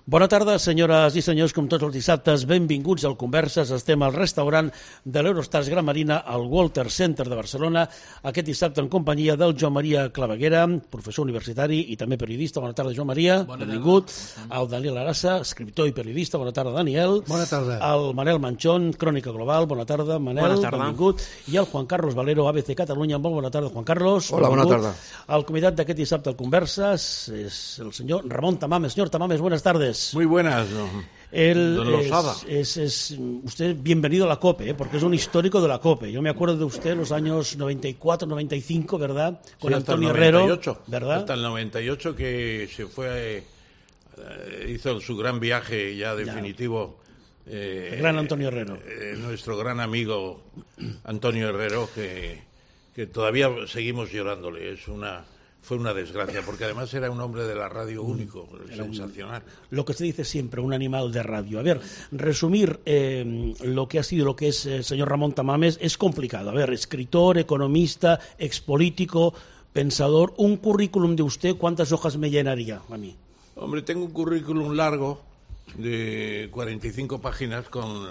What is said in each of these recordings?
Bona tarda, senyores i senyors, com tots els dissabtes, benvinguts al Converses. Estem al restaurant de l'Eurostars Gran Marina, al Walter Center de Barcelona, aquest dissabte en companyia del Joan Maria Claveguera, professor universitari i també periodista. Bona tarda, Joan Maria, benvingut. El Daniel Arassa, escriptor i periodista. Bona tarda, Daniel. Bona tarda. El Manel Manchón, Crònica Global. Bona tarda, Manel. Bona tarda. Benvingut. I el Juan Carlos Valero, ABC Catalunya. Molt bona tarda, Juan Carlos. Hola, benvingut. bona tarda. El convidat d'aquest dissabte al Converses és el senyor Ramón Tamames. Señor Tamames, buenas tardes. Muy buenas, don Losada. Usted bienvenido a la COPE, porque es un histórico de la COPE. Yo me acuerdo de usted en los años 94, 95, ¿verdad? Con Sí, Antonio hasta el 98, Herrero, ¿verdad? Hasta el 98 que se fue, hizo su gran viaje ya definitivo. El gran Antonio Herrero. Nuestro gran amigo Antonio Herrero, que todavía seguimos llorándole. Fue una desgracia, porque además era un hombre de la radio único, sensacional. Lo que se dice siempre, un animal de radio. A ver, resumir lo que ha sido, lo que es señor Ramón Tamames, es complicado. A ver, escritor, economista, expolítico, pensador, un currículum de usted, ¿cuántas hojas me llenaría a mí? Hombre, tengo un currículum largo de 45 páginas con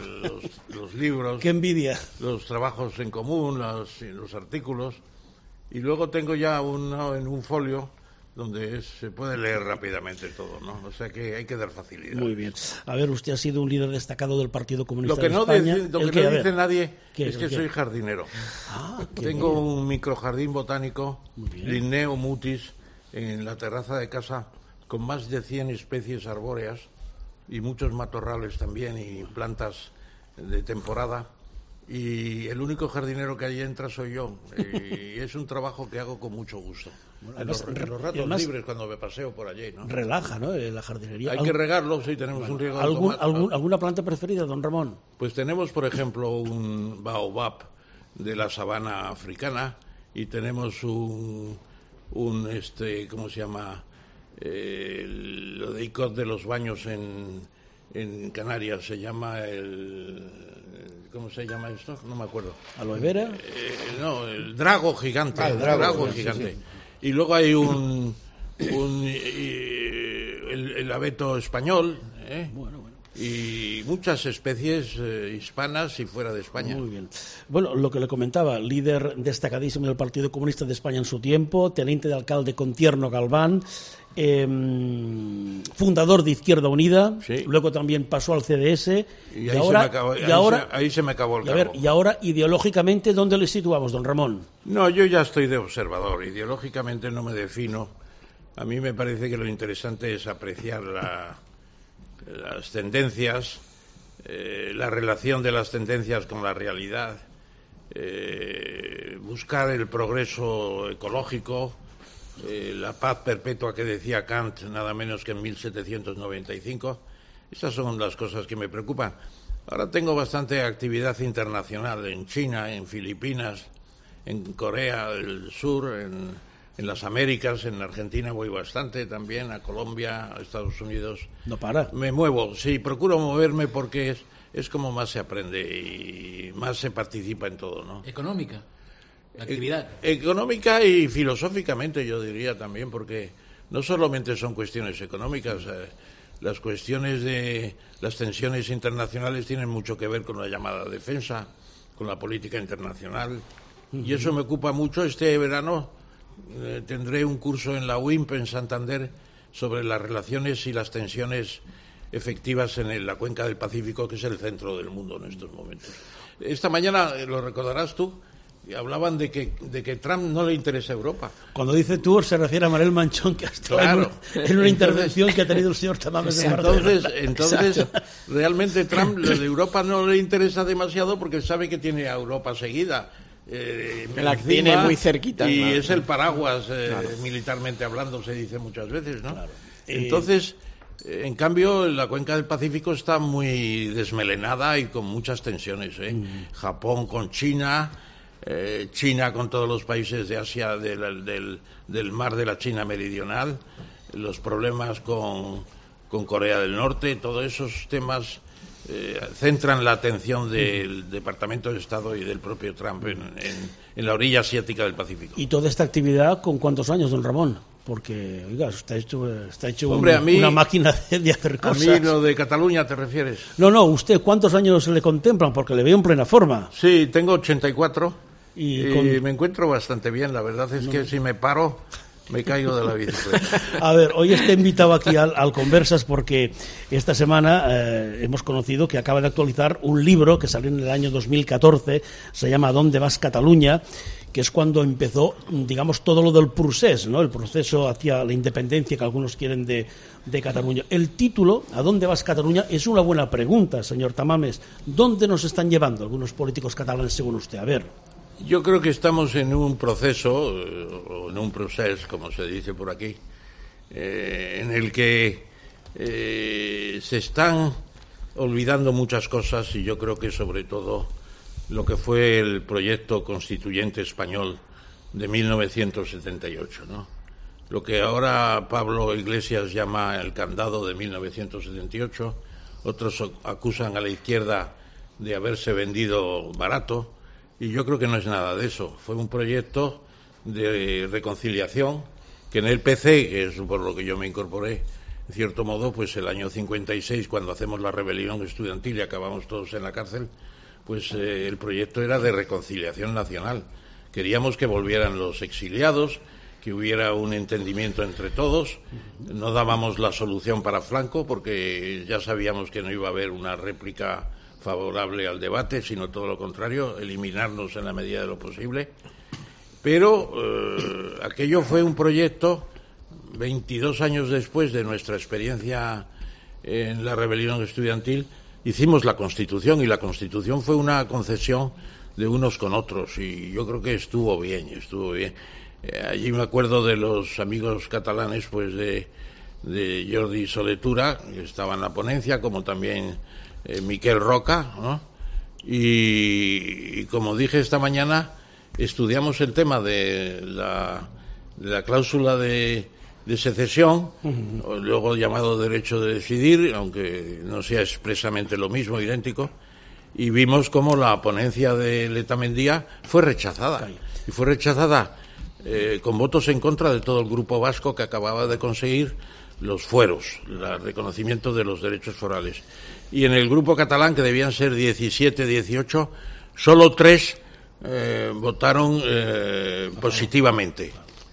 los libros. ¡Qué envidia! Los trabajos en común, los artículos. Y luego tengo ya uno en un folio donde se puede leer rápidamente todo, ¿no? O sea que hay que dar facilidad. Muy bien. A ver, usted ha sido un líder destacado del Partido Comunista de España. Lo que no dice nadie es que soy jardinero. Tengo un microjardín botánico, Linneo mutis, en la terraza de casa, con más de 100 especies arbóreas y muchos matorrales también y plantas de temporada. Y el único jardinero que allí entra soy yo. Y es un trabajo que hago con mucho gusto. Bueno, en los ratos libres, cuando me paseo por allí, ¿no? Relaja, ¿no? La jardinería. Hay que regarlo, sí, tenemos un riego ¿Alguna planta preferida, don Ramón? Pues tenemos, por ejemplo, un baobab de la sabana africana y tenemos un ¿cómo se llama? Lo de icod de los baños en Canarias, se llama ¿cómo se llama esto? No me acuerdo. ¿Aloe vera? No, el drago gigante. El drago gigante. Sí. Y luego hay el abeto español, Bueno. Y muchas especies hispanas y fuera de España. Muy bien. Bueno, lo que le comentaba, líder destacadísimo del Partido Comunista de España en su tiempo, teniente de alcalde con Tierno Galván, fundador de Izquierda Unida, sí. Luego también pasó al CDS y ahí se me acabó el cargo. Y ahora, ideológicamente, ¿dónde le situamos, don Ramón? No, yo ya estoy de observador, ideológicamente no me defino. A mí me parece que lo interesante es apreciar las tendencias, la relación de las tendencias con la realidad, buscar el progreso ecológico, la paz perpetua que decía Kant nada menos que en 1795. Estas son las cosas que me preocupan. Ahora tengo bastante actividad internacional en China, en Filipinas, en Corea del Sur, en las Américas, en Argentina voy bastante también, a Colombia, a Estados Unidos. No para. Me muevo, sí, procuro moverme porque es como más se aprende y más se participa en todo, ¿no? Económica, la actividad. Económica y filosóficamente, yo diría también, porque no solamente son cuestiones económicas, las cuestiones de las tensiones internacionales tienen mucho que ver con la llamada defensa, con la política internacional, y eso me ocupa mucho. Este verano tendré un curso en la UIMP en Santander sobre las relaciones y las tensiones efectivas en la cuenca del Pacífico, que es el centro del mundo en estos momentos. Esta mañana, lo recordarás tú, hablaban de que Trump no le interesa Europa. Cuando dice tú, se refiere a Manel Manchón, que ha estado en una intervención que ha tenido el señor Tamames de Barcelona. Entonces realmente Trump, lo de Europa no le interesa demasiado porque sabe que tiene a Europa seguida. La tiene muy cerquita. Y es el paraguas, militarmente hablando, se dice muchas veces, ¿no? Claro. Entonces, en cambio, la cuenca del Pacífico está muy desmelenada y con muchas tensiones, Japón con China, China con todos los países de Asia, del mar de la China meridional, los problemas con Corea del Norte, todos esos temas centran la atención del Departamento de Estado y del propio Trump en la orilla asiática del Pacífico. ¿Y toda esta actividad con cuántos años, don Ramón? porque, oiga, está hecho Hombre, una máquina de hacer cosas. ¿A mí lo de Cataluña te refieres? No, usted, ¿cuántos años le contemplan? Porque le veo en plena forma. Sí, tengo 84 y me encuentro bastante bien. La verdad es que si me paro, me caigo de la bicicleta. A ver, hoy está invitado aquí al Conversas porque esta semana hemos conocido que acaba de actualizar un libro que salió en el año 2014, se llama ¿A dónde vas, Cataluña?, que es cuando empezó, digamos, todo lo del procés, ¿no? El proceso hacia la independencia que algunos quieren de Cataluña. El título, ¿A dónde vas, Cataluña?, es una buena pregunta, señor Tamames. ¿Dónde nos están llevando algunos políticos catalanes, según usted? A ver. Yo creo que estamos en un proceso, o en un proceso, como se dice por aquí, en el que se están olvidando muchas cosas, y yo creo que sobre todo lo que fue el proyecto constituyente español de 1978, ¿no? Lo que ahora Pablo Iglesias llama el candado de 1978, otros acusan a la izquierda de haberse vendido barato, y yo creo que no es nada de eso. Fue un proyecto de reconciliación que en el PC, que es por lo que yo me incorporé, en cierto modo, pues el año 56, cuando hacemos la rebelión estudiantil y acabamos todos en la cárcel, pues el proyecto era de reconciliación nacional. Queríamos que volvieran los exiliados, que hubiera un entendimiento entre todos. No dábamos la solución para Franco porque ya sabíamos que no iba a haber una réplica favorable al debate, sino todo lo contrario, eliminarnos en la medida de lo posible. Pero aquello fue un proyecto, 22 años después de nuestra experiencia en la rebelión estudiantil, hicimos la Constitución, y la Constitución fue una concesión de unos con otros, y yo creo que estuvo bien. Allí me acuerdo de los amigos catalanes, pues de Jordi Soletura, que estaba en la ponencia, como también Miquel Roca, ¿no? Y como dije esta mañana, estudiamos el tema de la cláusula de secesión, luego llamado derecho de decidir, aunque no sea expresamente lo mismo, idéntico, y vimos cómo la ponencia de Letamendia fue rechazada, y fue rechazada con votos en contra de todo el grupo vasco que acababa de conseguir los fueros, el reconocimiento de los derechos forales. Y en el grupo catalán, que debían ser 17, 18, solo 3 votaron positivamente.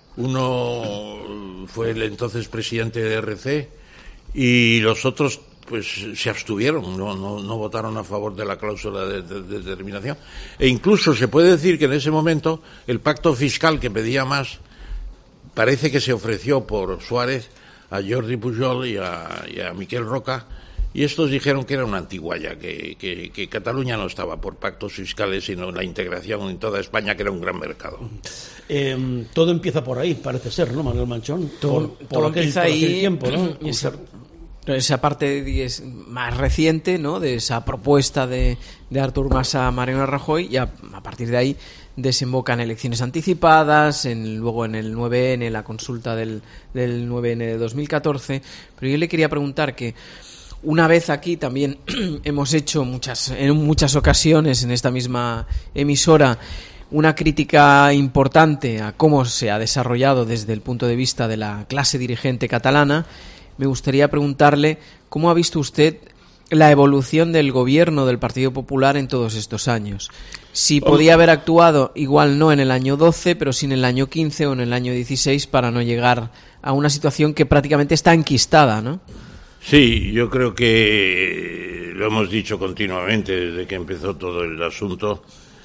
Uno fue el entonces presidente de RC y los otros pues se abstuvieron, no votaron a favor de la cláusula de determinación. E incluso se puede decir que en ese momento el pacto fiscal que pedía más parece que se ofreció por Suárez a Jordi Pujol y a Miquel Roca, y estos dijeron que era una antigualla, que Cataluña no estaba por pactos fiscales, sino la integración en toda España, que era un gran mercado. Todo empieza por ahí, parece ser, ¿no, Manuel Manchón? Todo empieza ahí, tiempo, ¿no? Esa parte más reciente, ¿no?, de esa propuesta de Artur Mas a Mariano Rajoy, y a partir de ahí desembocan elecciones anticipadas, luego en el 9N, la consulta del 9N de 2014. Pero yo le quería preguntar que una vez aquí también hemos hecho en muchas ocasiones en esta misma emisora una crítica importante a cómo se ha desarrollado desde el punto de vista de la clase dirigente catalana. Me gustaría preguntarle cómo ha visto usted la evolución del gobierno del Partido Popular en todos estos años. Si podía haber actuado, igual no en el año 12, pero sí en el año 15 o en el año 16, para no llegar a una situación que prácticamente está enquistada, ¿no? Sí, yo creo que lo hemos dicho continuamente desde que empezó todo el asunto.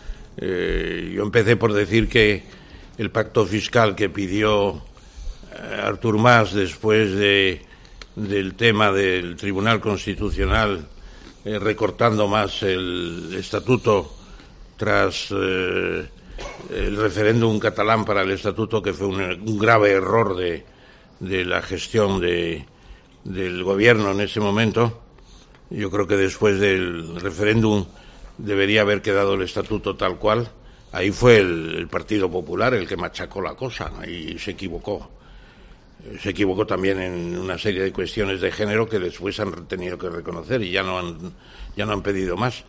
Yo empecé por decir que el pacto fiscal que pidió Artur Mas después del tema del Tribunal Constitucional recortando más el estatuto tras el referéndum catalán para el estatuto, que fue un grave error de la gestión del gobierno en ese momento. Yo creo que después del referéndum debería haber quedado el estatuto tal cual. Ahí fue el Partido Popular el que machacó la cosa y se equivocó. Se equivocó también en una serie de cuestiones de género que después han tenido que reconocer y ya no han pedido más.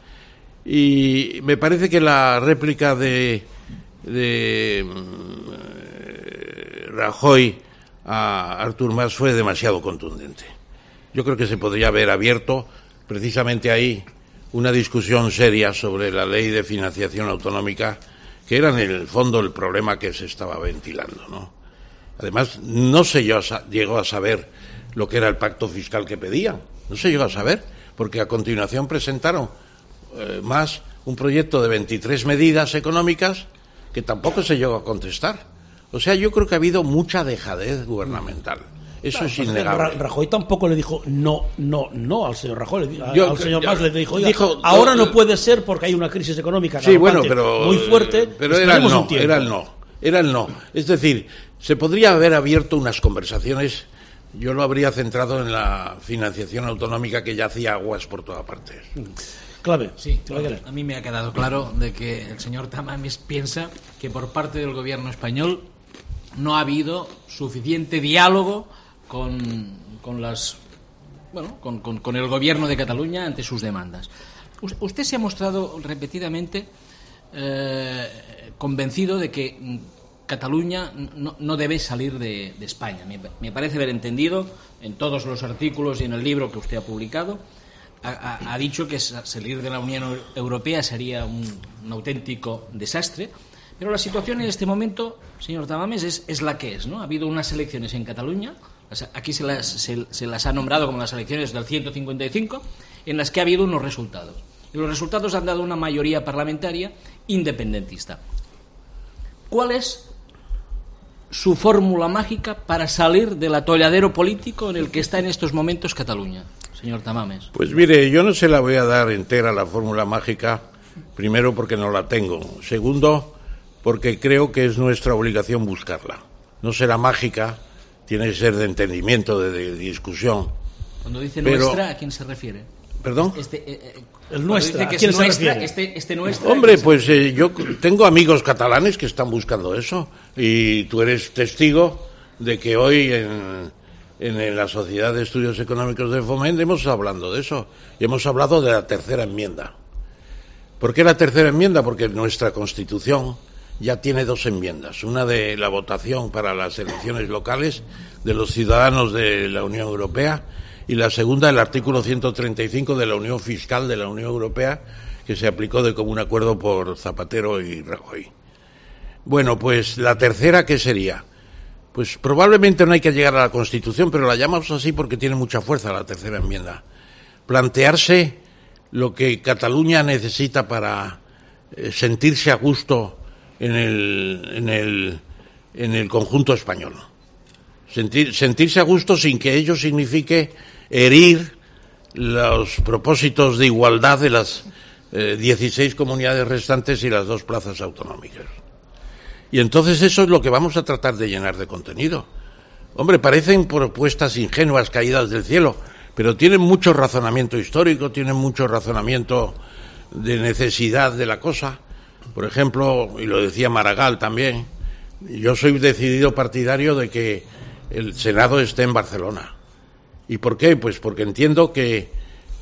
Y me parece que la réplica de Rajoy a Artur Mas fue demasiado contundente. Yo creo que se podría haber abierto precisamente ahí una discusión seria sobre la ley de financiación autonómica, que era en el fondo el problema que se estaba ventilando, ¿no? Además, no se llegó a saber lo que era el pacto fiscal que pedían, no se llegó a saber, porque a continuación presentaron más un proyecto de 23 medidas económicas que tampoco se llegó a contestar. O sea, yo creo que ha habido mucha dejadez gubernamental. Eso es innegable. Rajoy tampoco le dijo no al señor Rajoy, al señor Mas le dijo, ahora no puede ser porque hay una crisis económica muy fuerte. Pero era el no. Es decir, se podría haber abierto unas conversaciones. Yo lo habría centrado en la financiación autonómica, que ya hacía aguas por todas partes. Clave. Sí, a mí me ha quedado claro de que el señor Tamames piensa que por parte del gobierno español no ha habido suficiente diálogo con el gobierno de Cataluña ante sus demandas. Usted se ha mostrado repetidamente convencido de que Cataluña no debe salir de España. Me parece haber entendido en todos los artículos y en el libro que usted ha publicado. Ha dicho que salir de la Unión Europea sería un auténtico desastre. Pero la situación en este momento, señor Tamames, es la que es, ¿no? Ha habido unas elecciones en Cataluña, aquí se las ha nombrado como las elecciones del 155, en las que ha habido unos resultados. Y los resultados han dado una mayoría parlamentaria independentista. ¿Cuál es su fórmula mágica para salir del atolladero político en el que está en estos momentos Cataluña, señor Tamames? Pues mire, yo no se la voy a dar entera la fórmula mágica, primero porque no la tengo, segundo porque creo que es nuestra obligación buscarla. No será mágica, tiene que ser de entendimiento, de discusión. Cuando dice nuestra, ¿a quién se refiere? ¿Perdón? El nuestra, ¿a quién se refiere? Este nuestra. Hombre, pues yo tengo amigos catalanes que están buscando eso, y tú eres testigo de que hoy en la Sociedad de Estudios Económicos de Foment hemos estado hablando de eso, y hemos hablado de la tercera enmienda. ¿Por qué la tercera enmienda? Porque nuestra Constitución ya tiene dos enmiendas, una de la votación para las elecciones locales de los ciudadanos de la Unión Europea, y la segunda, el artículo 135 de la Unión Fiscal de la Unión Europea, que se aplicó de común acuerdo por Zapatero y Rajoy. Bueno, pues la tercera, ¿qué sería? Pues probablemente no hay que llegar a la Constitución, pero la llamamos así porque tiene mucha fuerza la tercera enmienda. Plantearse lo que Cataluña necesita para sentirse a gusto en el conjunto español. Sentirse a gusto sin que ello signifique herir los propósitos de igualdad de las 16 comunidades restantes y las 2 plazas autonómicas. Y entonces eso es lo que vamos a tratar de llenar de contenido. Hombre, parecen propuestas ingenuas caídas del cielo, pero tienen mucho razonamiento histórico, tienen mucho razonamiento de necesidad de la cosa. Por ejemplo, y lo decía Maragall también, yo soy decidido partidario de que el Senado esté en Barcelona. ¿Y por qué? Pues porque entiendo que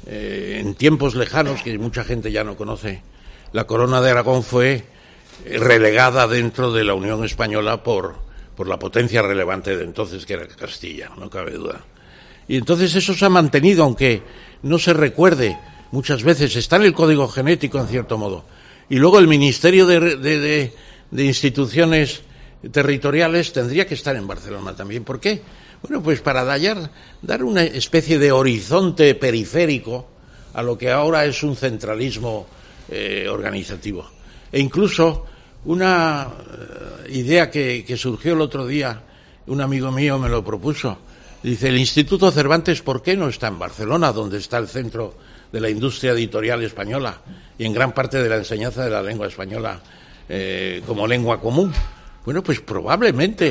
en tiempos lejanos, que mucha gente ya no conoce, la Corona de Aragón fue relegada dentro de la Unión Española por la potencia relevante de entonces, que era Castilla, no cabe duda. Y entonces eso se ha mantenido, aunque no se recuerde muchas veces, está en el código genético en cierto modo. Y luego el Ministerio de Instituciones Territoriales tendría que estar en Barcelona también. ¿Por qué? Bueno, pues para dar una especie de horizonte periférico a lo que ahora es un centralismo organizativo. E incluso una idea que surgió el otro día, un amigo mío me lo propuso. Dice, el Instituto Cervantes, ¿por qué no está en Barcelona, donde está el centro de la industria editorial española y en gran parte de la enseñanza de la lengua española como lengua común? Bueno, pues probablemente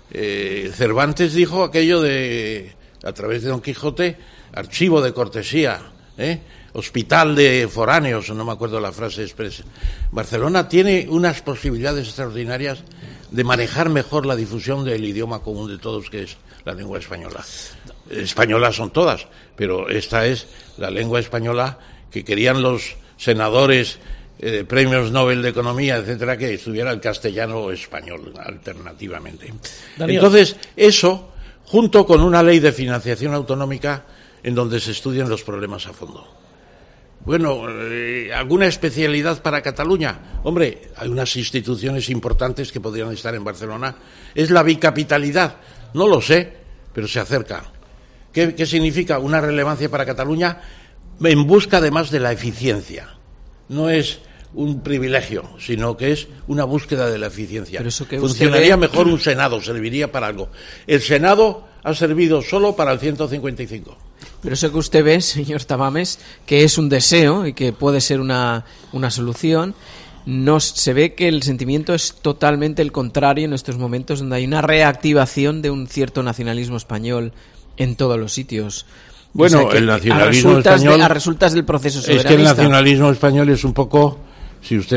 Cervantes dijo aquello de, a través de Don Quijote, archivo de cortesía, hospital de foráneos, no me acuerdo la frase expresa. Barcelona tiene unas posibilidades extraordinarias de manejar mejor la difusión del idioma común de todos, que es la lengua española. Españolas son todas, pero esta es la lengua española que querían los senadores, premios Nobel de Economía, etcétera, que estuviera el castellano o español alternativamente. Daniel. Entonces, eso junto con una ley de financiación autonómica en donde se estudian los problemas a fondo. Bueno, ¿alguna especialidad para Cataluña? Hombre, hay unas instituciones importantes que podrían estar en Barcelona. ¿Es la bicapitalidad? No lo sé, pero se acerca. ¿Qué significa una relevancia para Cataluña? En busca además de la eficiencia. No es un privilegio, sino que es una búsqueda de la eficiencia. Pero eso que funcionaría mejor un Senado, serviría para algo. El Senado ha servido solo para el 155. Pero eso que usted ve, señor Tamames, que es un deseo y que puede ser una solución, se ve que el sentimiento es totalmente el contrario en estos momentos, donde hay una reactivación de un cierto nacionalismo español en todos los sitios. Bueno, o sea, el nacionalismo español... A resultas del proceso soberanista. Es que el nacionalismo español es un poco, si usted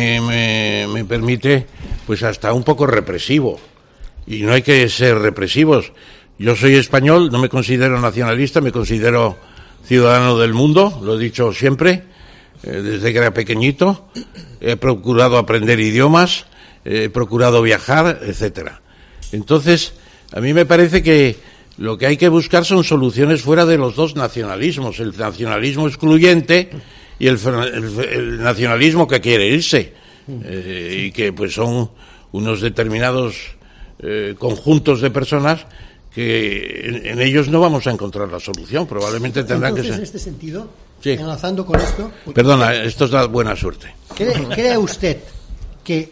me permite, pues hasta un poco represivo. Y no hay que ser represivos. Yo soy español, no me considero nacionalista, me considero ciudadano del mundo, lo he dicho siempre, desde que era pequeñito. He procurado aprender idiomas, he procurado viajar, etcétera. Entonces, a mí me parece que lo que hay que buscar son soluciones fuera de los dos nacionalismos, el nacionalismo excluyente y el nacionalismo que quiere irse, y que pues son unos determinados conjuntos de personas que en ellos no vamos a encontrar la solución, probablemente tendrán que ser. En este sentido, sí. Enlazando con esto... Perdona, esto da buena suerte. ¿Cree usted que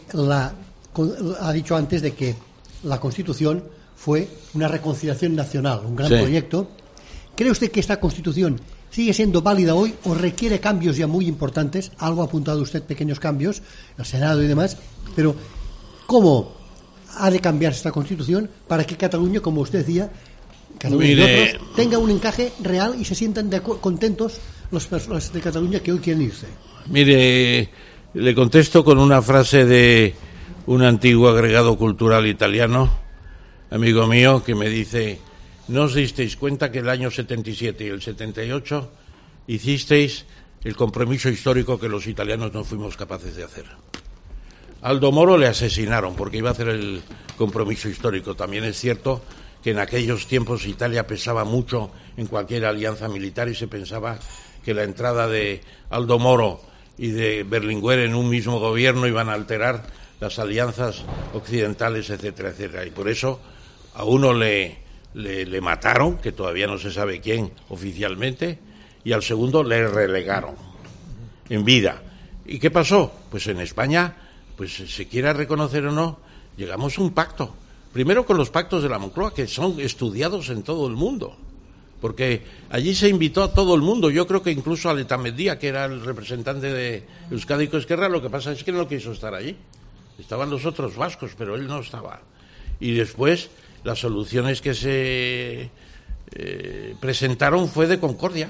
ha dicho antes de que la Constitución fue una reconciliación nacional, un gran proyecto? ¿Cree usted que esta Constitución sigue siendo válida hoy o requiere cambios ya muy importantes? Algo ha apuntado usted, pequeños cambios, el Senado y demás, pero ¿cómo ha de cambiarse esta Constitución para que Cataluña, como usted decía, Cataluña y otros, tenga un encaje real y se sientan contentos los personas de Cataluña que hoy quieren irse? Mire, le contesto con una frase de un antiguo agregado cultural italiano, amigo mío, que me dice: ¿no os disteis cuenta que el año 77 y el 78 hicisteis el compromiso histórico que los italianos no fuimos capaces de hacer? Aldo Moro le asesinaron porque iba a hacer el compromiso histórico. También es cierto que en aquellos tiempos Italia pesaba mucho en cualquier alianza militar y se pensaba que la entrada de Aldo Moro y de Berlinguer en un mismo gobierno iban a alterar las alianzas occidentales, etcétera, etcétera. Y por eso a uno le mataron, que todavía no se sabe quién oficialmente, y al segundo le relegaron en vida. ¿Y qué pasó? Pues en España, pues se quiera reconocer o no, llegamos a un pacto. Primero con los pactos de la Moncloa, que son estudiados en todo el mundo, porque allí se invitó a todo el mundo. Yo creo que incluso a Letamendía, que era el representante de Euskadi y Esquerra, lo que pasa es que no quiso estar allí. Estaban los otros vascos, pero él no estaba. Y después las soluciones que se presentaron fue de concordia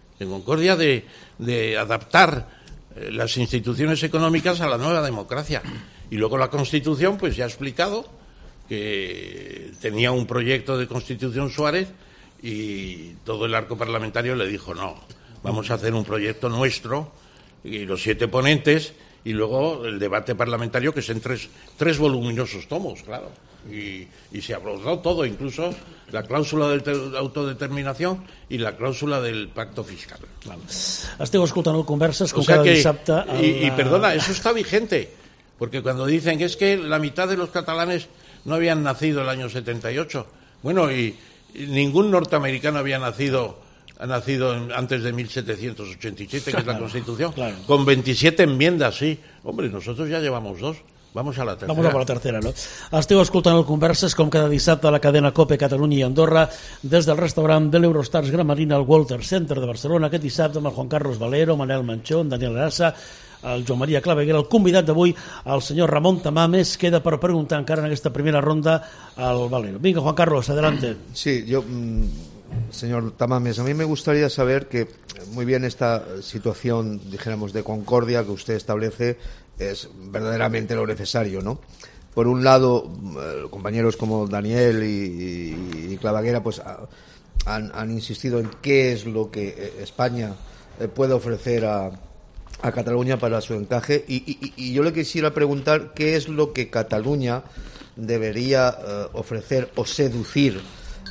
de adaptar las instituciones económicas a la nueva democracia. Y luego la Constitución, pues ya ha explicado que tenía un proyecto de Constitución Suárez y todo el arco parlamentario le dijo no, vamos a hacer un proyecto nuestro, y los 7 ponentes, y luego el debate parlamentario, que es en tres voluminosos tomos, claro. Y se abordó todo, incluso la clàusula de autodeterminación i la clàusula del pacto fiscal. Esteu escoltant Converses com cada dissabte. Y perdona, eso está vigente, porque cuando dicen que es que la mitad de los catalanes no habían nacido el año 78, bueno, y ningún norteamericano ha nacido antes de 1787, que es la Constitución, con 27 enmiendas, sí. Hombre, nosotros ya llevamos 2. Vamos a la tercera. Vamos a la tercera, no? Esteu escoltant Converses com cada dissabte a la cadena COPE Catalunya i Andorra des del restaurant de l'Eurostars Gramarina al Walter Center de Barcelona, aquest dissabte amb el Juan Carlos Valero, Manel Manchón, Daniel Arassa, el Joan Maria Claveguera. El convidat d'avui, el senyor Ramon Tamames, queda per preguntar encara en aquesta primera ronda al Valero. Vinga, Juan Carlos, adelante. Sí, yo... Señor Tamames, a mí me gustaría saber que muy bien esta situación, dijéramos, de concordia que usted establece es verdaderamente lo necesario, ¿no? Por un lado, compañeros como Daniel y Claveguera pues han insistido en qué es lo que España puede ofrecer a Cataluña para su encaje y yo le quisiera preguntar qué es lo que Cataluña debería ofrecer o seducir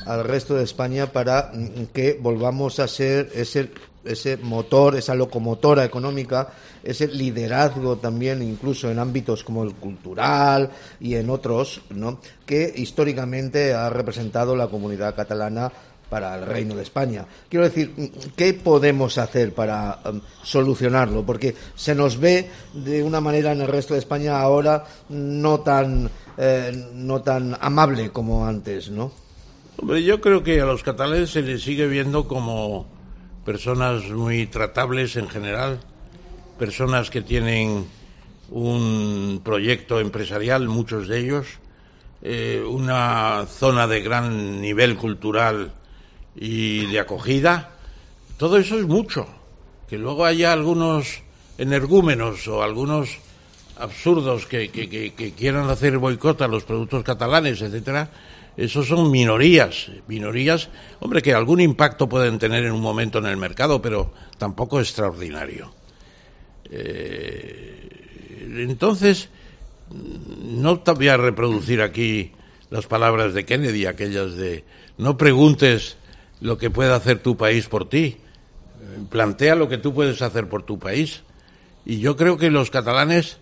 al resto de España para que volvamos a ser ese motor, esa locomotora económica, ese liderazgo también, incluso en ámbitos como el cultural y en otros, ¿no?, que históricamente ha representado la comunidad catalana para el Reino de España? Quiero decir, ¿qué podemos hacer para solucionarlo? Porque se nos ve de una manera en el resto de España ahora no tan amable como antes, ¿no? Hombre, yo creo que a los catalanes se les sigue viendo como personas muy tratables en general, personas que tienen un proyecto empresarial, muchos de ellos, una zona de gran nivel cultural y de acogida. Todo eso es mucho. Que luego haya algunos energúmenos o algunos absurdos que quieran hacer boicot a los productos catalanes, etcétera, esos son minorías, hombre, que algún impacto pueden tener en un momento en el mercado, pero tampoco extraordinario. Entonces, no te voy a reproducir aquí las palabras de Kennedy, aquellas de no preguntes lo que puede hacer tu país por ti, plantea lo que tú puedes hacer por tu país. Y yo creo que los catalanes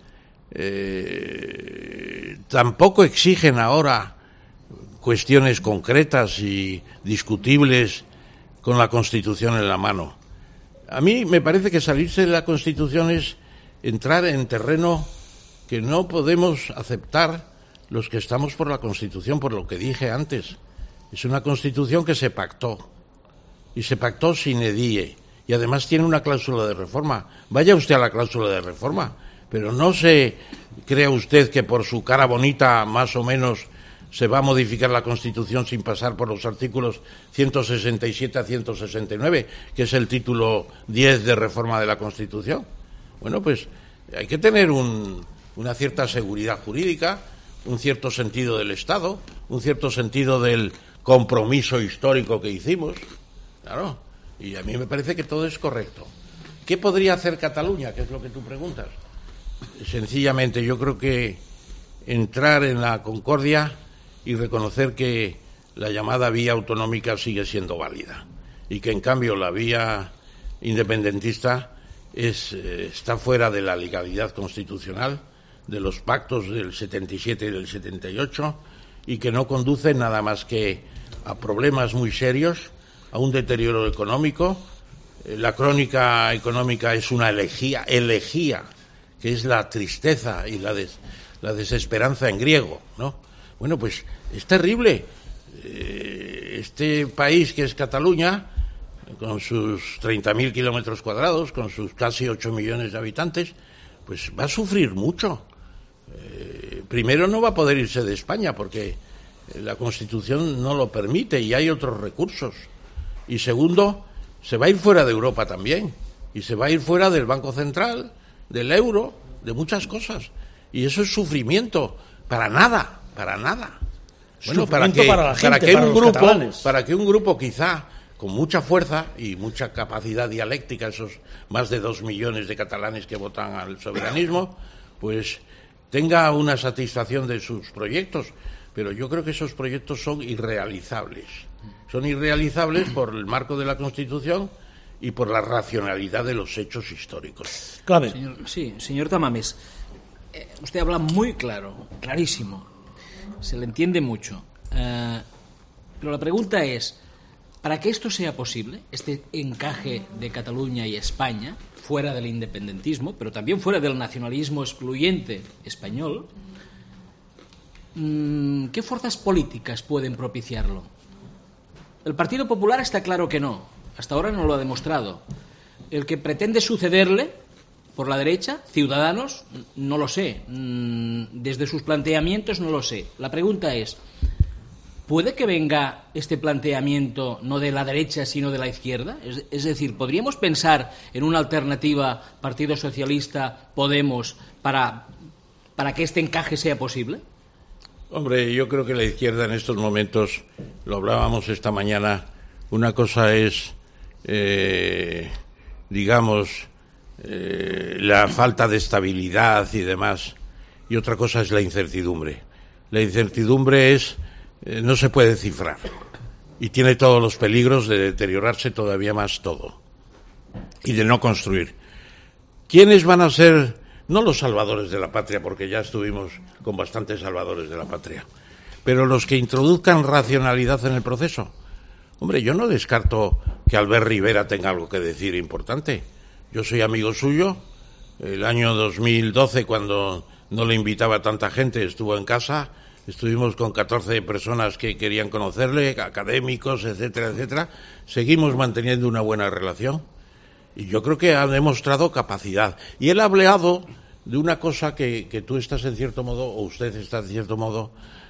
tampoco exigen ahora cuestiones concretas y discutibles con la Constitución en la mano. A mí me parece que salirse de la Constitución es entrar en terreno que no podemos aceptar los que estamos por la Constitución, por lo que dije antes. Es una Constitución que se pactó, y se pactó sine die, y además tiene una cláusula de reforma. Vaya usted a la cláusula de reforma, pero no se crea usted que por su cara bonita, más o menos, se va a modificar la Constitución sin pasar por los artículos 167 a 169, que es el título 10 de reforma de la Constitución. Bueno, pues hay que tener una cierta seguridad jurídica, un cierto sentido del Estado, un cierto sentido del compromiso histórico que hicimos, claro, y a mí me parece que todo es correcto. ¿Qué podría hacer Cataluña? Que es lo que tú preguntas. Sencillamente, yo creo que entrar en la concordia y reconocer que la llamada vía autonómica sigue siendo válida y que en cambio la vía independentista está fuera de la legalidad constitucional, de los pactos del 77 y del 78, y que no conduce nada más que a problemas muy serios, a un deterioro económico. La crónica económica es una elegía, que es la tristeza y la desesperanza en griego, ¿no? Bueno, pues es terrible. Este país que es Cataluña, con sus 30.000 kilómetros cuadrados, con sus casi 8 millones de habitantes, pues va a sufrir mucho. Primero, no va a poder irse de España porque la Constitución no lo permite y hay otros recursos. Y segundo, se va a ir fuera de Europa también, y se va a ir fuera del Banco Central, del euro, de muchas cosas. Y eso es sufrimiento, para nada. Bueno, para que un grupo quizá con mucha fuerza y mucha capacidad dialéctica, esos más de 2 millones de catalanes que votan al soberanismo, pues tenga una satisfacción de sus proyectos, pero yo creo que esos proyectos son irrealizables. Son irrealizables por el marco de la Constitución y por la racionalidad de los hechos históricos. Clave. Señor Tamames, usted habla muy claro, clarísimo, se le entiende mucho, pero la pregunta es, para que esto sea posible, este encaje de Cataluña y España, fuera del independentismo, pero también fuera del nacionalismo excluyente español, ¿qué fuerzas políticas pueden propiciarlo? El Partido Popular está claro que no, hasta ahora no lo ha demostrado. El que pretende sucederle por la derecha, Ciudadanos, no lo sé, desde sus planteamientos no lo sé. La pregunta es, ¿puede que venga este planteamiento no de la derecha sino de la izquierda? Es decir, ¿podríamos pensar en una alternativa Partido Socialista, Podemos, para que este encaje sea posible? Hombre, yo creo que la izquierda en estos momentos, lo hablábamos esta mañana, una cosa es, la falta de estabilidad y demás, y otra cosa es la incertidumbre. La incertidumbre no se puede cifrar, y tiene todos los peligros de deteriorarse todavía más todo y de no construir. ¿Quiénes van a ser, no los salvadores de la patria, porque ya estuvimos con bastantes salvadores de la patria, pero los que introduzcan racionalidad en el proceso? Hombre, yo no descarto que Albert Rivera tenga algo que decir importante. Yo soy amigo suyo. El año 2012, cuando no le invitaba a tanta gente, estuvo en casa. Estuvimos con 14 personas que querían conocerle, académicos, etcétera, etcétera. Seguimos manteniendo una buena relación. Y yo creo que ha demostrado capacidad. Y él ha hablado de una cosa que tú estás en cierto modo, o usted está en cierto modo,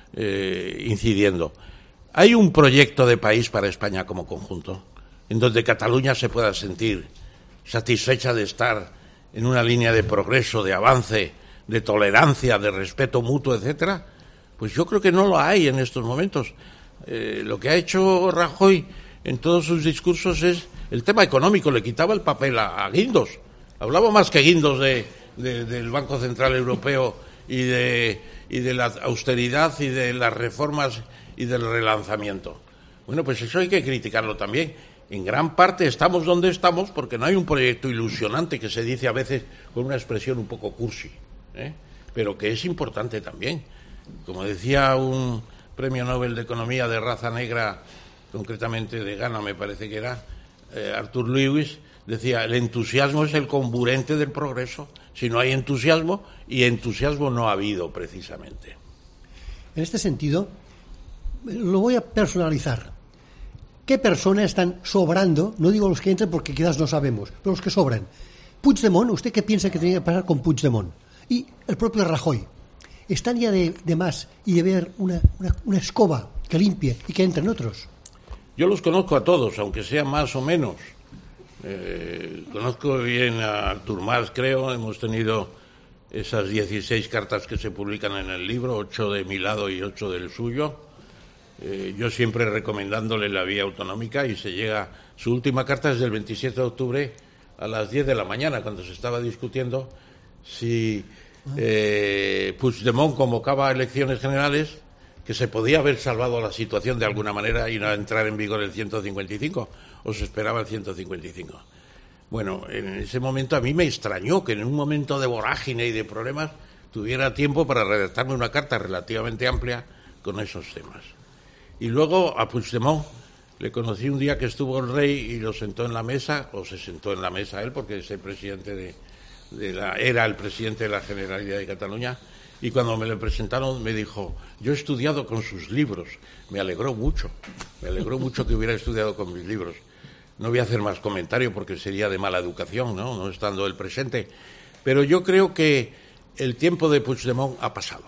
incidiendo. Hay un proyecto de país para España como conjunto, en donde Cataluña se pueda sentir satisfecha de estar en una línea de progreso, de avance, de tolerancia, de respeto mutuo, etcétera. Pues yo creo que no lo hay en estos momentos. Lo que ha hecho Rajoy en todos sus discursos es el tema económico. Le quitaba el papel a Guindos. Hablaba más que Guindos del Banco Central Europeo y de la austeridad y de las reformas y del relanzamiento. Bueno, pues eso hay que criticarlo también. En gran parte estamos donde estamos porque no hay un proyecto ilusionante, que se dice a veces con una expresión un poco cursi, pero que es importante también. Como decía un premio Nobel de Economía de raza negra, concretamente de Ghana, me parece que era, Arthur Lewis, decía: el entusiasmo es el comburente del progreso. Si no hay entusiasmo, y entusiasmo no ha habido precisamente. En este sentido, lo voy a personalizar. ¿Qué personas están sobrando? No digo los que entran porque quizás no sabemos, pero los que sobran. Puigdemont, ¿usted qué piensa que tenía que pasar con Puigdemont? Y el propio Rajoy. ¿Están ya de más y de ver una escoba que limpie y que entren otros? Yo los conozco a todos, aunque sea más o menos. Conozco bien a Artur Mas, creo. Hemos tenido esas 16 cartas que se publican en el libro, 8 de mi lado y 8 del suyo. Yo siempre recomendándole la vía autonómica, y se llega. Su última carta es del 27 de octubre a las 10 de la mañana, cuando se estaba discutiendo si Puigdemont convocaba elecciones generales, que se podía haber salvado la situación de alguna manera y no entrar en vigor el 155, o se esperaba el 155. Bueno, en ese momento a mí me extrañó que en un momento de vorágine y de problemas tuviera tiempo para redactarme una carta relativamente amplia con esos temas. Y luego a Puigdemont le conocí un día que estuvo el rey y lo sentó en la mesa, o se sentó en la mesa él, porque es el presidente era el presidente de la Generalidad de Cataluña, y cuando me lo presentaron me dijo: yo he estudiado con sus libros. Me alegró mucho que hubiera estudiado con mis libros. No voy a hacer más comentario porque sería de mala educación, no estando él presente. Pero yo creo que el tiempo de Puigdemont ha pasado.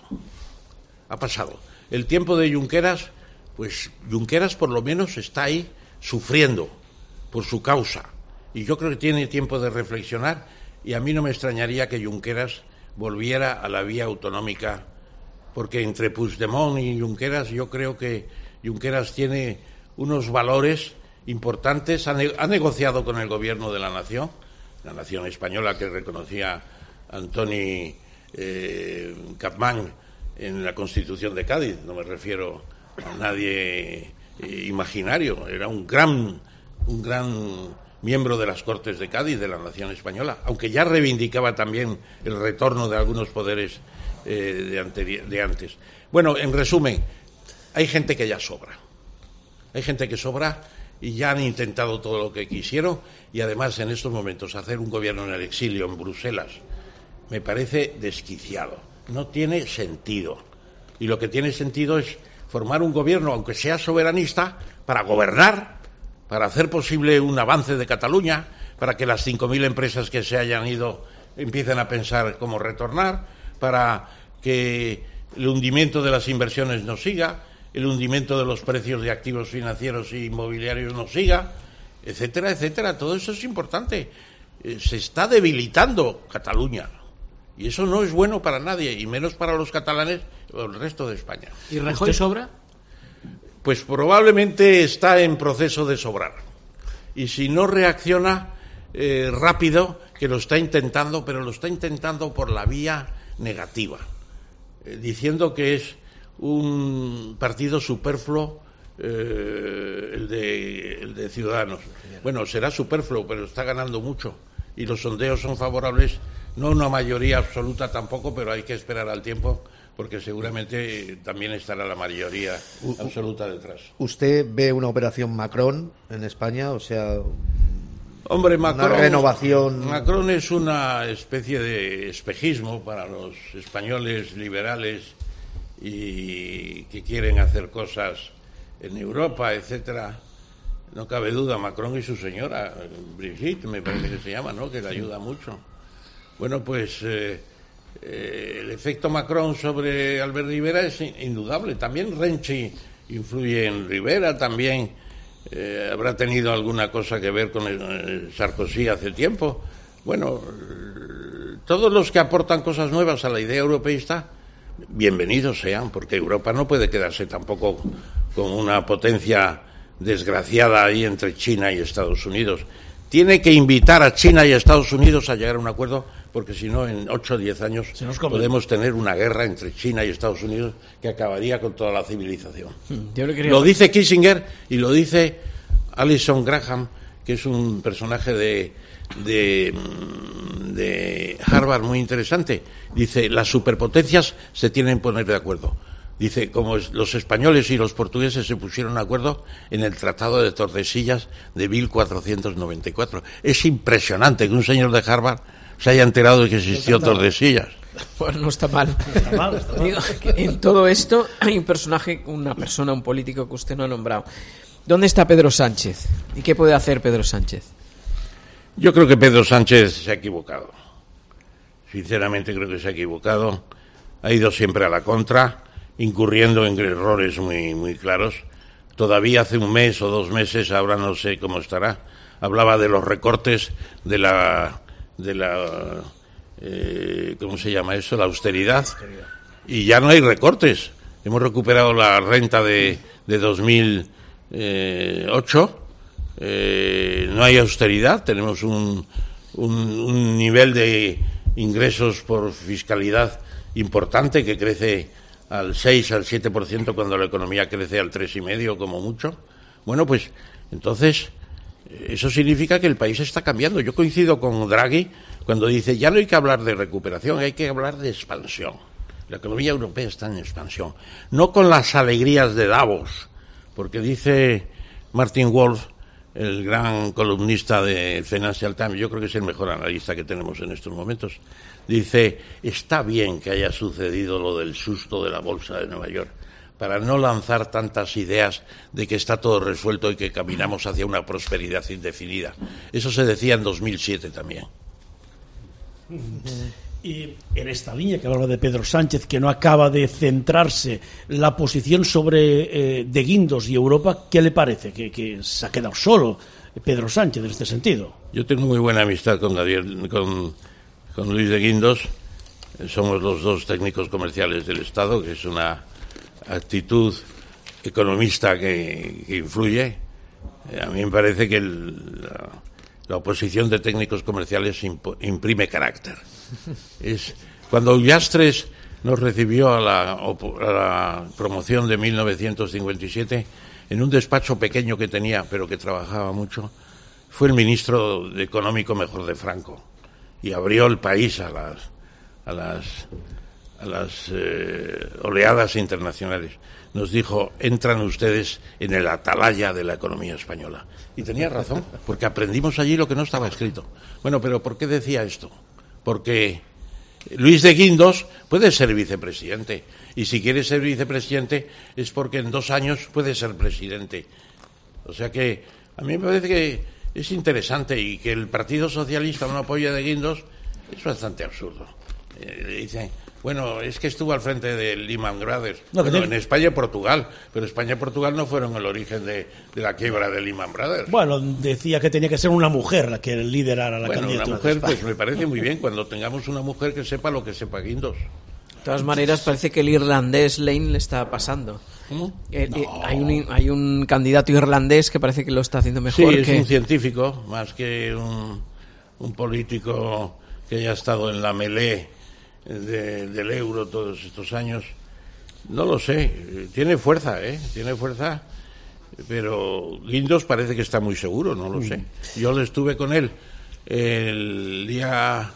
El tiempo de Junqueras, pues Junqueras por lo menos está ahí sufriendo por su causa. Y yo creo que tiene tiempo de reflexionar, y a mí no me extrañaría que Junqueras volviera a la vía autonómica, porque entre Puigdemont y Junqueras yo creo que Junqueras tiene unos valores importantes. Ha negociado con el gobierno de la nación española, que reconocía Antoni Capmany en la Constitución de Cádiz. No me refiero a nadie imaginario, era un gran miembro de las Cortes de Cádiz, de la nación española, aunque ya reivindicaba también el retorno de algunos poderes de antes. Bueno, en resumen, hay gente que ya sobra. Hay gente que sobra y ya han intentado todo lo que quisieron, y además en estos momentos hacer un gobierno en el exilio en Bruselas me parece desquiciado. No tiene sentido. Y lo que tiene sentido es formar un gobierno, aunque sea soberanista, para gobernar, para hacer posible un avance de Cataluña, para que las 5.000 empresas que se hayan ido empiecen a pensar cómo retornar, para que el hundimiento de las inversiones no siga, el hundimiento de los precios de activos financieros e inmobiliarios no siga, etcétera, etcétera. Todo eso es importante. Se está debilitando Cataluña, y eso no es bueno para nadie, y menos para los catalanes o el resto de España. ¿Y Rajoy sobra? Pues probablemente está en proceso de sobrar. Y si no reacciona rápido, que lo está intentando, pero lo está intentando por la vía negativa, diciendo que es un partido superfluo, el de Ciudadanos. Bueno, será superfluo, pero está ganando mucho. Y los sondeos son favorables, no una mayoría absoluta tampoco, pero hay que esperar al tiempo, porque seguramente también estará la mayoría absoluta detrás. ¿Usted ve una operación Macron en España? O sea, hombre, Macron, una renovación. Macron es una especie de espejismo para los españoles liberales y que quieren hacer cosas en Europa, etcétera. No cabe duda, Macron y su señora, Brigitte, me parece que se llama, ¿no?, que le ayuda mucho. Bueno, pues el efecto Macron sobre Albert Rivera es indudable. También Renzi influye en Rivera, también habrá tenido alguna cosa que ver con Sarkozy hace tiempo. Bueno, todos los que aportan cosas nuevas a la idea europeísta, bienvenidos sean, porque Europa no puede quedarse tampoco con una potencia desgraciada ahí entre China y Estados Unidos. Tiene que invitar a China y a Estados Unidos a llegar a un acuerdo, porque si no, en 8 o 10 años podemos tener una guerra entre China y Estados Unidos que acabaría con toda la civilización. Lo dice Kissinger y lo dice Alison Graham, que es un personaje de Harvard muy interesante. Dice, las superpotencias se tienen que poner de acuerdo. Dice, como los españoles y los portugueses se pusieron de acuerdo en el Tratado de Tordesillas de 1494. Es impresionante que un señor de Harvard se haya enterado de que existió Tordesillas. Pues no está mal. Está mal. Digo, en todo esto hay un personaje, una persona, un político que usted no ha nombrado. ¿Dónde está Pedro Sánchez? ¿Y qué puede hacer Pedro Sánchez? Yo creo que Pedro Sánchez se ha equivocado. Sinceramente creo que se ha equivocado. Ha ido siempre a la contra, incurriendo en errores muy, muy claros. Todavía hace un mes o 2 meses, ahora no sé cómo estará, hablaba de los recortes de la ¿cómo se llama eso? La austeridad. Y ya no hay recortes. Hemos recuperado la renta de 2008. No hay austeridad. Tenemos un nivel de ingresos por fiscalidad importante que crece al 6, al 7%, cuando la economía crece al 3,5% como mucho. Bueno, pues entonces eso significa que el país está cambiando. Yo coincido con Draghi cuando dice, ya no hay que hablar de recuperación, hay que hablar de expansión. La economía europea está en expansión, no con las alegrías de Davos, porque dice Martin Wolf, el gran columnista de Financial Times, yo creo que es el mejor analista que tenemos en estos momentos, dice, está bien que haya sucedido lo del susto de la bolsa de Nueva York, para no lanzar tantas ideas de que está todo resuelto y que caminamos hacia una prosperidad indefinida. Eso se decía en 2007 también. Y en esta línea que hablaba de Pedro Sánchez, que no acaba de centrarse la posición sobre de Guindos y Europa, ¿qué le parece? Que se ha quedado solo Pedro Sánchez en este sentido. Yo tengo muy buena amistad con Luis de Guindos. Somos los 2 técnicos comerciales del Estado, que es una actitud economista que influye. A mí me parece que la oposición de técnicos comerciales imprime carácter. Es cuando Ullastres nos recibió a la promoción de 1957 en un despacho pequeño que tenía, pero que trabajaba mucho, fue el ministro económico mejor de Franco y abrió el país a las oleadas internacionales. Nos dijo, entran ustedes en el atalaya de la economía española. Y tenía razón, porque aprendimos allí lo que no estaba escrito. Bueno, pero ¿por qué decía esto? Porque Luis de Guindos puede ser vicepresidente, y si quiere ser vicepresidente es porque en 2 años puede ser presidente. O sea que a mí me parece que es interesante, y que el Partido Socialista no apoye a de Guindos es bastante absurdo. Le dicen, bueno, es que estuvo al frente de Lehman Brothers. En España y Portugal, pero España y Portugal no fueron el origen de la quiebra de Lehman Brothers. Bueno, decía que tenía que ser una mujer la que liderara la candidatura. Una mujer, pues me parece muy bien, cuando tengamos una mujer que sepa lo que sepa Guindos. De todas maneras, parece que el irlandés Lane le está pasando. ¿Cómo? Hay un candidato irlandés que parece que lo está haciendo mejor. Sí, es un científico, más que un político que haya estado en la melee del euro todos estos años. No lo sé, tiene fuerza, tiene fuerza, Pero Guindos parece que está muy seguro, no lo sé. Yo le estuve con él el día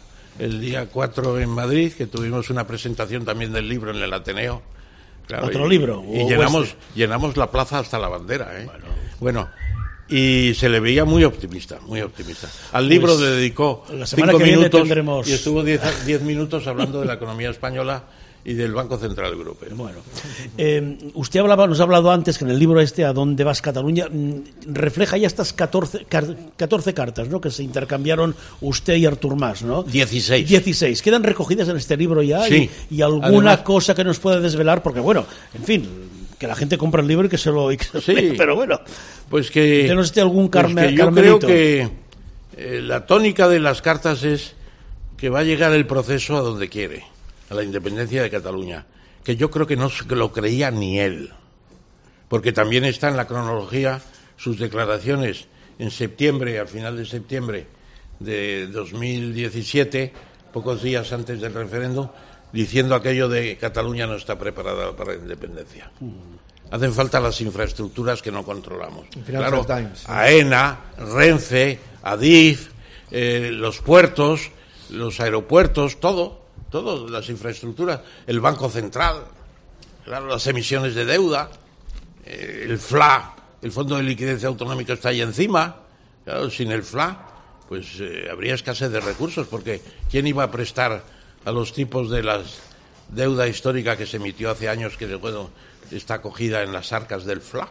4 en Madrid, que tuvimos una presentación también del libro en el Ateneo. Claro, ¿Otro libro? Y llenamos la plaza hasta la bandera, ¿eh? Bueno, y se le veía muy optimista, muy optimista. Al libro le dedicó 5 minutos y estuvo 10 minutos hablando de la economía española y del Banco Central Europeo. Bueno, usted nos ha hablado antes que en el libro ¿A dónde vas, Cataluña?, refleja ya estas 14 cartas, ¿no?, que se intercambiaron usted y Artur Mas, ¿no? 16. Quedan recogidas en este libro ya. Sí. Y alguna cosa que nos pueda desvelar, porque bueno, en fin, que la gente compre el libro y que se lo sí. lea, pero bueno, pues que algún yo creo que la tónica de las cartas es que va a llegar el proceso a donde quiere, a la independencia de Cataluña, que yo creo que no lo creía ni él, porque también está en la cronología sus declaraciones en septiembre, al final de septiembre de 2017, pocos días antes del referéndum, diciendo aquello de Cataluña no está preparada para la independencia. Hacen falta las infraestructuras que no controlamos. Claro, AENA, Renfe, Adif, los puertos, los aeropuertos, todo, las infraestructuras, el Banco Central, claro, las emisiones de deuda, el FLA, el Fondo de Liquidez Autonómico está ahí encima. Claro, sin el FLA, pues habría escasez de recursos, porque ¿quién iba a prestar a los tipos de la deuda histórica que se emitió hace años, que bueno, està acogida en les arques del FLA?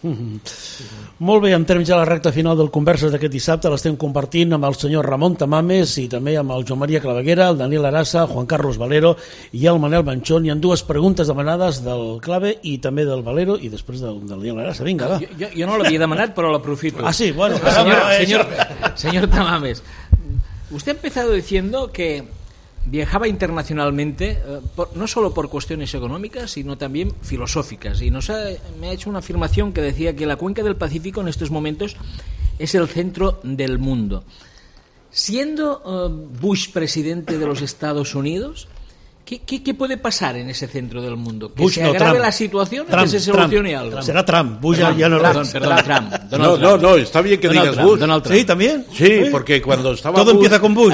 Molt bé, entrem ja a la recta final del Converses d'aquest dissabte. L'estem compartint amb el senyor Ramon Tamames i també amb el Joan Maria Claveguera, el Daniel Arasa, Juan Carlos Valero i el Manel Manchón. Hi ha dues preguntes demanades del Clave i també del Valero i després del Daniel Arasa. Vinga, va. Jo no l'havia demanat, però l'aprofito. Ah, sí, bueno. Señor Tamames, usted ha empezado diciendo que viajaba internacionalmente, no solo por cuestiones económicas, sino también filosóficas. Y me ha hecho una afirmación que decía que la cuenca del Pacífico en estos momentos es el centro del mundo. Siendo Bush presidente de los Estados Unidos, ¿qué puede pasar en ese centro del mundo? ¿Que se agrave la situación o que se solucione algo? Será Trump. Bush ya no... Perdón, Trump. No, está bien que digas Bush. Donald Trump. Sí, también. Sí, porque cuando estaba todo Bush, empieza con Bush.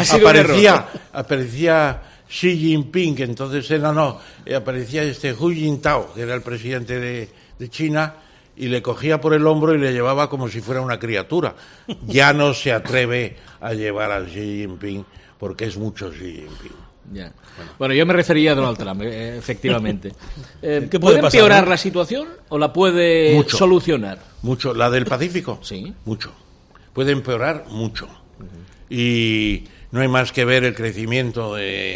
Aparecía Xi Jinping, que entonces aparecía Hu Jintao, que era el presidente de China, y le cogía por el hombro y le llevaba como si fuera una criatura. Ya no se atreve a llevar a Xi Jinping porque es mucho Xi Jinping. Ya. Bueno, yo me refería a Donald Trump, efectivamente. ¿Qué ¿Puede pasar, empeorar la situación o la puede solucionar? Mucho. ¿La del Pacífico? Sí. Mucho. Puede empeorar mucho. Y no hay más que ver el crecimiento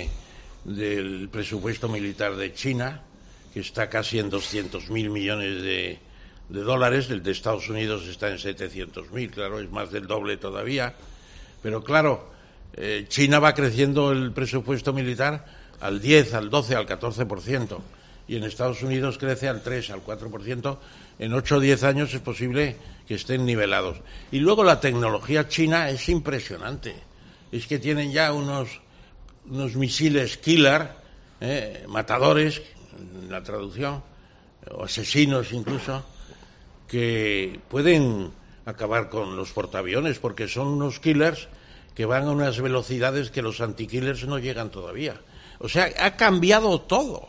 del presupuesto militar de China, que está casi en 200.000 millones de dólares. El de Estados Unidos está en 700.000, claro, es más del doble todavía. Pero claro, China va creciendo el presupuesto militar al 10, al 12, al 14%, y en Estados Unidos crece al 3, al 4%. En 8 o 10 años es posible que estén nivelados. Y luego la tecnología china es impresionante. Es que tienen ya unos misiles killer, matadores, en la traducción, o asesinos incluso, que pueden acabar con los portaaviones, porque son unos killers que van a unas velocidades que los antikillers no llegan todavía. O sea, ha cambiado todo.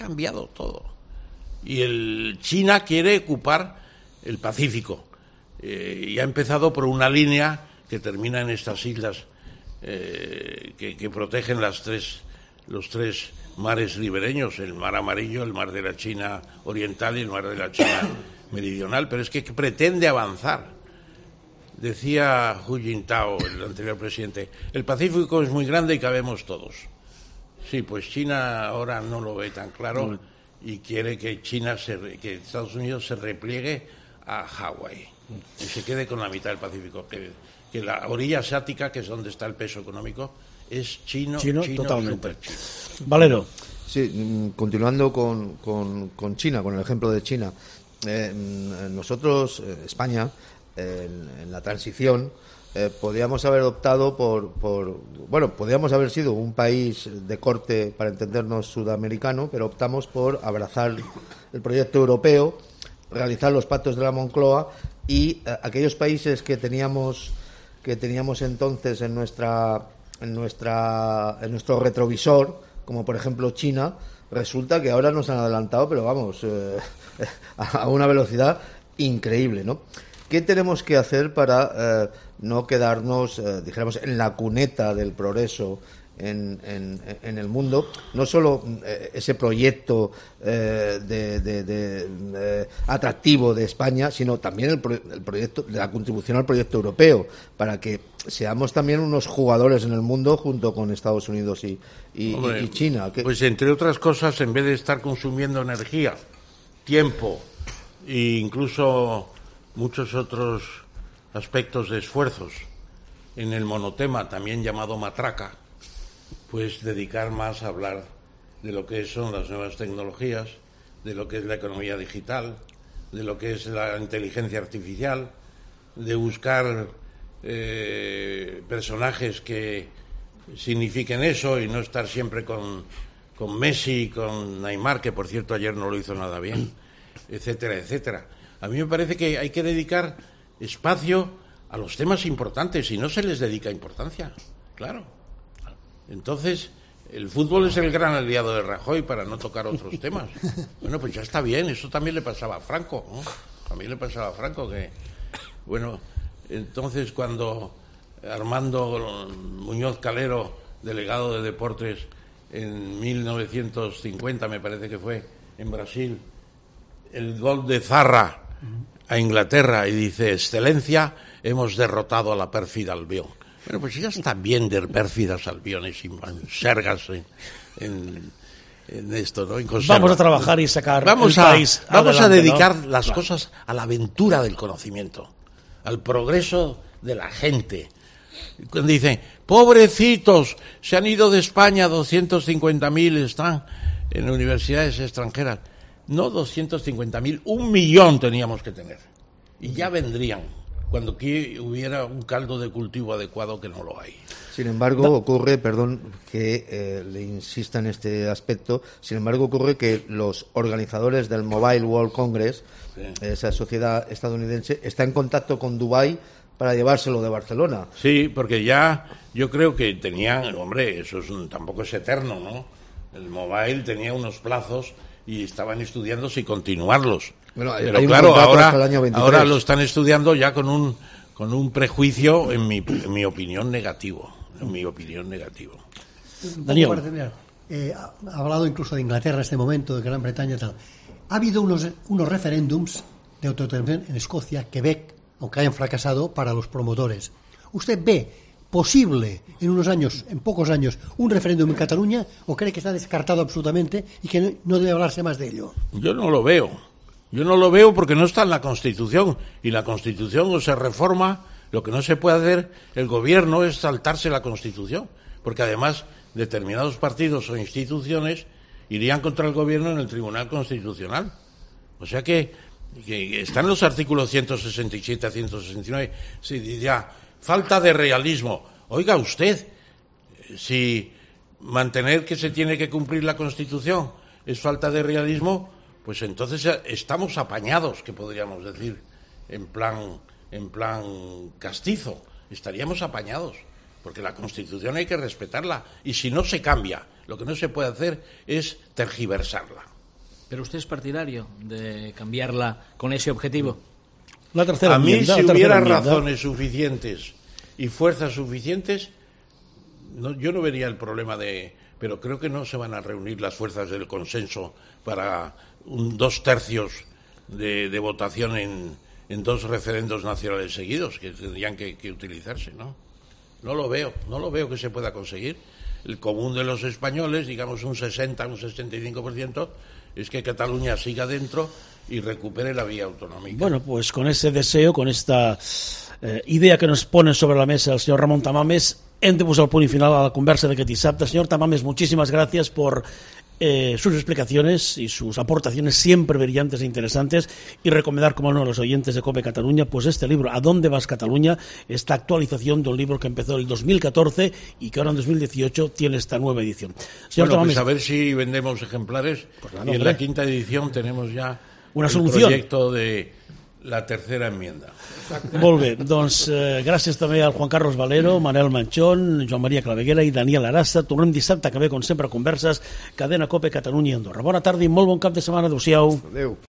Y China quiere ocupar el Pacífico. Y ha empezado por una línea que termina en estas islas que protegen los tres mares ribereños, el mar Amarillo, el mar de la China Oriental y el mar de la China Meridional. Pero es que pretende avanzar. Decía Hu Jintao, el anterior presidente, el Pacífico es muy grande y cabemos todos. Sí, pues China ahora no lo ve tan claro y quiere que que Estados Unidos se repliegue a Hawái y se quede con la mitad del Pacífico. Que la orilla asiática, que es donde está el peso económico, es chino totalmente. super chino. Valero. Sí, continuando con China, con el ejemplo de China. Nosotros, España, en la transición, podíamos haber optado podíamos haber sido un país de corte, para entendernos, sudamericano, pero optamos por abrazar el proyecto europeo, realizar los pactos de la Moncloa y aquellos países que teníamos entonces en nuestro retrovisor, como por ejemplo China, resulta que ahora nos han adelantado, pero vamos, a una velocidad increíble, ¿no? ¿Qué tenemos que hacer para no quedarnos, dijéramos, en la cuneta del progreso en el mundo? No solo ese proyecto atractivo de España, sino también el proyecto de la contribución al proyecto europeo, para que seamos también unos jugadores en el mundo junto con Estados Unidos y China. Pues entre otras cosas, en vez de estar consumiendo energía, tiempo e incluso muchos otros aspectos de esfuerzos en el monotema, también llamado matraca, pues dedicar más a hablar de lo que son las nuevas tecnologías, de lo que es la economía digital, de lo que es la inteligencia artificial, de buscar personajes que signifiquen eso y no estar siempre con Messi, con Neymar, que por cierto ayer no lo hizo nada bien, etcétera, etcétera. A mí me parece que hay que dedicar espacio a los temas importantes y no se les dedica importancia, claro. Entonces, el fútbol es el gran aliado de Rajoy para no tocar otros temas. Bueno, pues ya está bien, eso también le pasaba a Franco, ¿no? También le pasaba a Franco que, bueno, entonces cuando Armando Muñoz Calero, delegado de deportes en 1950, me parece que fue, en Brasil, el gol de Zarra a Inglaterra y dice: excelencia, hemos derrotado a la pérfida Albión. Bueno, pues ya está bien de pérfidas albiones y sergas en esto, ¿no? Vamos a trabajar y sacar vamos el país vamos adelante, a dedicar ¿no? las cosas a la aventura del conocimiento, al progreso de la gente. Cuando dicen, pobrecitos, se han ido de España, 250.000 están en universidades extranjeras. No 250.000, 1 millón teníamos que tener. Y ya vendrían, cuando aquí hubiera un caldo de cultivo adecuado, que no lo hay. Sin embargo, ocurre, perdón que le insista en este aspecto, sin embargo ocurre que los organizadores del Mobile World Congress, sí, esa sociedad estadounidense, está en contacto con Dubái para llevárselo de Barcelona. Sí, porque ya yo creo que tenían, hombre, eso tampoco es eterno, ¿no? El Mobile tenía unos plazos y estaban estudiando si continuarlos. Bueno, pero hay claro, ahora lo están estudiando ya con un prejuicio, en mi opinión, negativo. En mi opinión, negativo. Daniel. Ha hablado incluso de Inglaterra en este momento, de Gran Bretaña y tal. Ha habido unos referéndums de autodeterminación en Escocia, Quebec, aunque hayan fracasado, para los promotores. ¿Usted ve posible en unos años, en pocos años, un referéndum en Cataluña, o cree que está descartado absolutamente y que no debe hablarse más de ello? Yo no lo veo. Yo no lo veo porque no está en la Constitución, y la Constitución o se reforma. Lo que no se puede hacer el gobierno es saltarse la Constitución, porque además determinados partidos o instituciones irían contra el gobierno en el Tribunal Constitucional. O sea que están los artículos 167 a 169. Se diría, falta de realismo. Oiga usted, si mantener que se tiene que cumplir la Constitución es falta de realismo, pues entonces estamos apañados, que podríamos decir, en plan castizo. Estaríamos apañados, porque la Constitución hay que respetarla, y si no se cambia, lo que no se puede hacer es tergiversarla. ¿Pero usted es partidario de cambiarla con ese objetivo? La tercera A mí, enmienda, si la hubiera tercera enmienda. razones suficientes y fuerzas suficientes, yo no vería el problema pero creo que no se van a reunir las fuerzas del consenso para 2/3 de votación en 2 referendos nacionales seguidos, que tendrían que utilizarse, ¿no? No lo veo que se pueda conseguir. El común de los españoles, digamos un 60, un 65%, es que Cataluña siga dentro y recupere la vía autonómica. Bueno, pues con ese deseo, con esta idea que nos pone sobre la mesa el señor Ramon Tamames, hem de posar el punt final a la conversa d'aquest dissabte. Señor Tamames, muchísimas gracias por sus explicaciones y sus aportaciones siempre brillantes e interesantes, y recomendar, como no, a los oyentes de COPE Cataluña, pues este libro, ¿A dónde vas, Cataluña?, esta actualización de un libro que empezó en el 2014 y que ahora en 2018 tiene esta nueva edición. Señor Bueno, Tamames, pues a ver si vendemos ejemplares, Pues claro, y en hombre. la 5ª edición tenemos ya una solució. El proyecto de la tercera enmienda. Molt bé, doncs gràcies també al Juan Carlos Valero, Manel Manchón, Joan Maria Claveguera i Daniel Arasta. Tornem dissabte que ve, com sempre, a Converses, Cadena COPE, Catalunya i Andorra. Bona tarda i molt bon cap de setmana. Adéu-siau. Adéu.